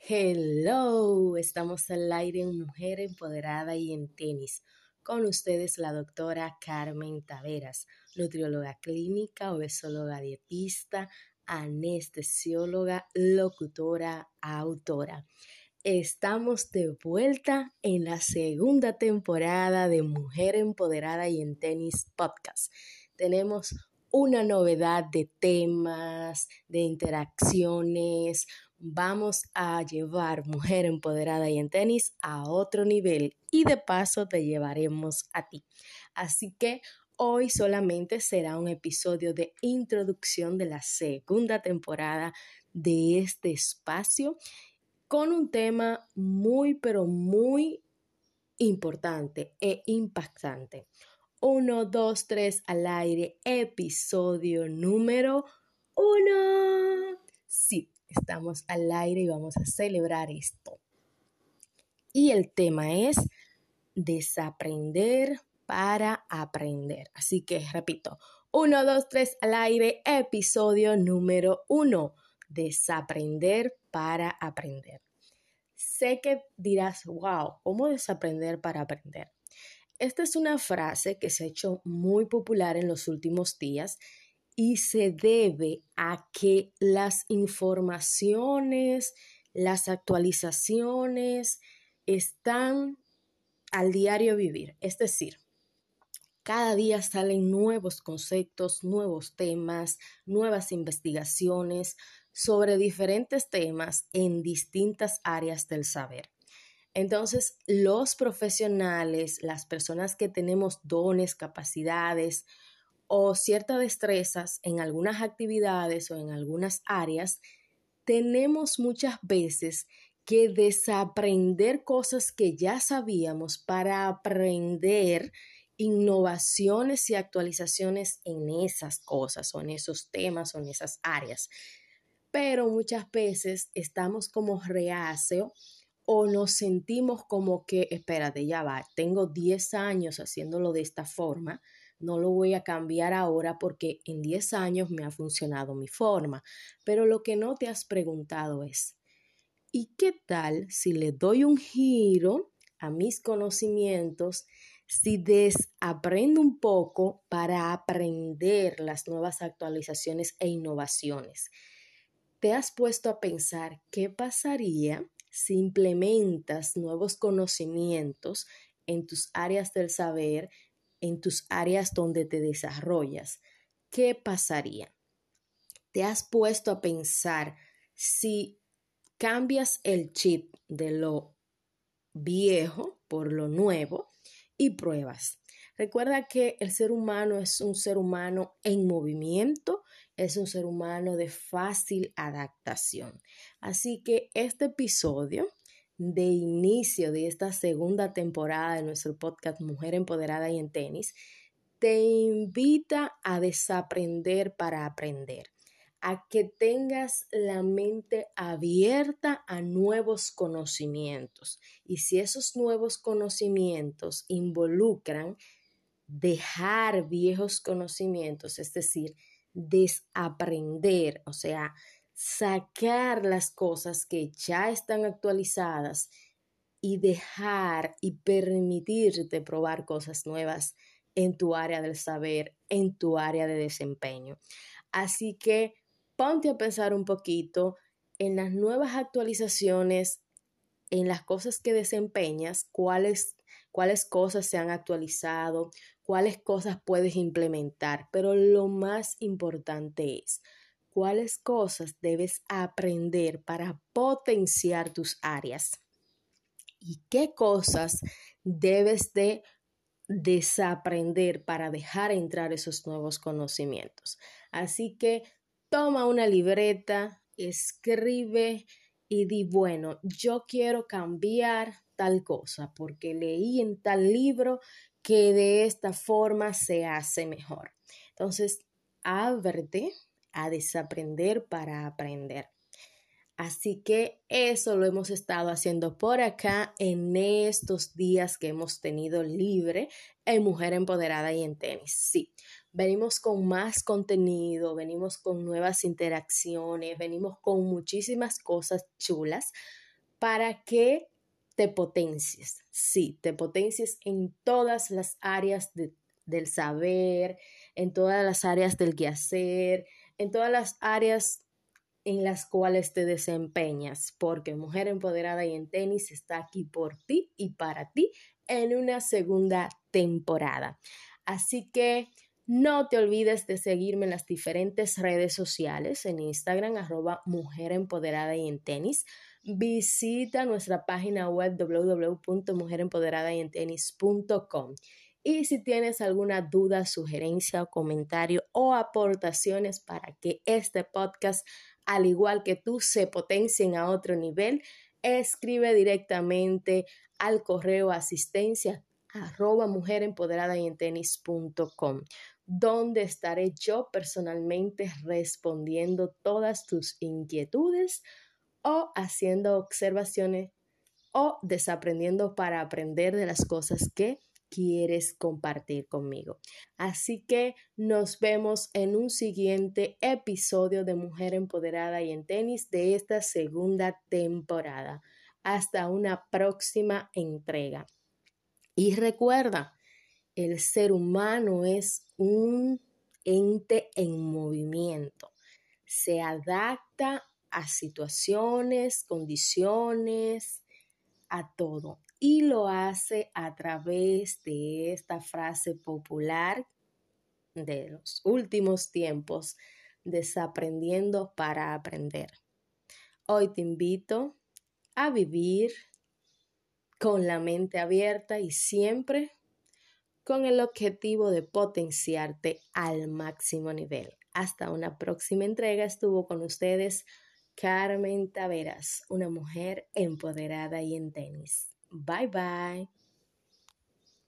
Hello, estamos al aire en Mujer Empoderada y en Tenis. Con ustedes la doctora Carmen Taveras, nutrióloga clínica, obesóloga dietista, anestesióloga, locutora, autora. Estamos de vuelta en la segunda temporada de Mujer Empoderada y en Tenis Podcast. Tenemos una novedad de temas, de interacciones. Vamos a llevar Mujer Empoderada y en Tenis a otro nivel y de paso te llevaremos a ti. Así que hoy solamente será un episodio de introducción de la segunda temporada de este espacio con un tema muy importante e impactante. 1, 2, 3 al aire, episodio número 1. Sí, estamos al aire y vamos a celebrar esto. Y el tema es desaprender para aprender. Así que repito, 1, 2, 3 al aire, episodio número 1. Desaprender para aprender. Sé que dirás, wow, ¿cómo desaprender para aprender? Esta es una frase que se ha hecho muy popular en los últimos días y se debe a que las informaciones, las actualizaciones están al diario vivir. Es decir, cada día salen nuevos conceptos, nuevos temas, nuevas investigaciones sobre diferentes temas en distintas áreas del saber. Entonces, los profesionales, las personas que tenemos dones, capacidades o ciertas destrezas en algunas actividades o en algunas áreas, tenemos muchas veces que desaprender cosas que ya sabíamos para aprender innovaciones y actualizaciones en esas cosas o en esos temas o en esas áreas. Pero muchas veces estamos como reacios o nos sentimos como que, espérate, ya va, tengo 10 años haciéndolo de esta forma, no lo voy a cambiar ahora porque en 10 años me ha funcionado mi forma. Pero lo que no te has preguntado es, ¿y qué tal si le doy un giro a mis conocimientos, si desaprendo un poco para aprender las nuevas actualizaciones e innovaciones? ¿Te has puesto a pensar qué pasaría si implementas nuevos conocimientos en tus áreas del saber, en tus áreas donde te desarrollas? ¿Qué pasaría? ¿Te has puesto a pensar si cambias el chip de lo viejo por lo nuevo y pruebas? Recuerda que el ser humano es un ser humano en movimiento, es un ser humano de fácil adaptación. Así que este episodio de inicio de esta segunda temporada de nuestro podcast Mujer Empoderada y en Tenis te invita a desaprender para aprender, a que tengas la mente abierta a nuevos conocimientos. Y si esos nuevos conocimientos involucran dejar viejos conocimientos, es decir, desaprender, o sea, sacar las cosas que ya están actualizadas y dejar y permitirte probar cosas nuevas en tu área del saber, en tu área de desempeño. Así que ponte a pensar un poquito en las nuevas actualizaciones, en las cosas que desempeñas, cuáles cosas se han actualizado, cuáles cosas puedes implementar, pero lo más importante es cuáles cosas debes aprender para potenciar tus áreas y qué cosas debes de desaprender para dejar entrar esos nuevos conocimientos. Así que toma una libreta, escribe y di, bueno, yo quiero cambiar tal cosa porque leí en tal libro que de esta forma se hace mejor. Entonces, ábrete a desaprender para aprender. Así que eso lo hemos estado haciendo por acá en estos días que hemos tenido libre en Mujer Empoderada y en Tenis. Sí, venimos con más contenido, venimos con nuevas interacciones, venimos con muchísimas cosas chulas para que te potencies. Sí, te potencies en todas las áreas del saber, en todas las áreas del quehacer, en todas las áreas en las cuales te desempeñas, porque Mujer Empoderada y en Tenis está aquí por ti y para ti en una segunda temporada. Así que no te olvides de seguirme en las diferentes redes sociales, en Instagram, @Mujer Empoderada y en Tenis. Visita nuestra página web www.mujerempoderadyentenis.com. Y si tienes alguna duda, sugerencia o comentario o aportaciones para que este podcast, al igual que tú, se potencien a otro nivel, escribe directamente al correo asistencia @mujerempoderadayentenis.com, donde estaré yo personalmente respondiendo todas tus inquietudes o haciendo observaciones o desaprendiendo para aprender de las cosas que quieres compartir conmigo. Así que nos vemos en un siguiente episodio de Mujer Empoderada y en Tenis de esta segunda temporada. Hasta una próxima entrega. Y recuerda, el ser humano es un ente en movimiento. Se adapta a situaciones, condiciones, a todo. Y lo hace a través de esta frase popular de los últimos tiempos, desaprendiendo para aprender. Hoy te invito a vivir con la mente abierta y siempre con el objetivo de potenciarte al máximo nivel. Hasta una próxima entrega. Estuvo con ustedes Carmen Taveras, una mujer empoderada y en tenis. Bye bye.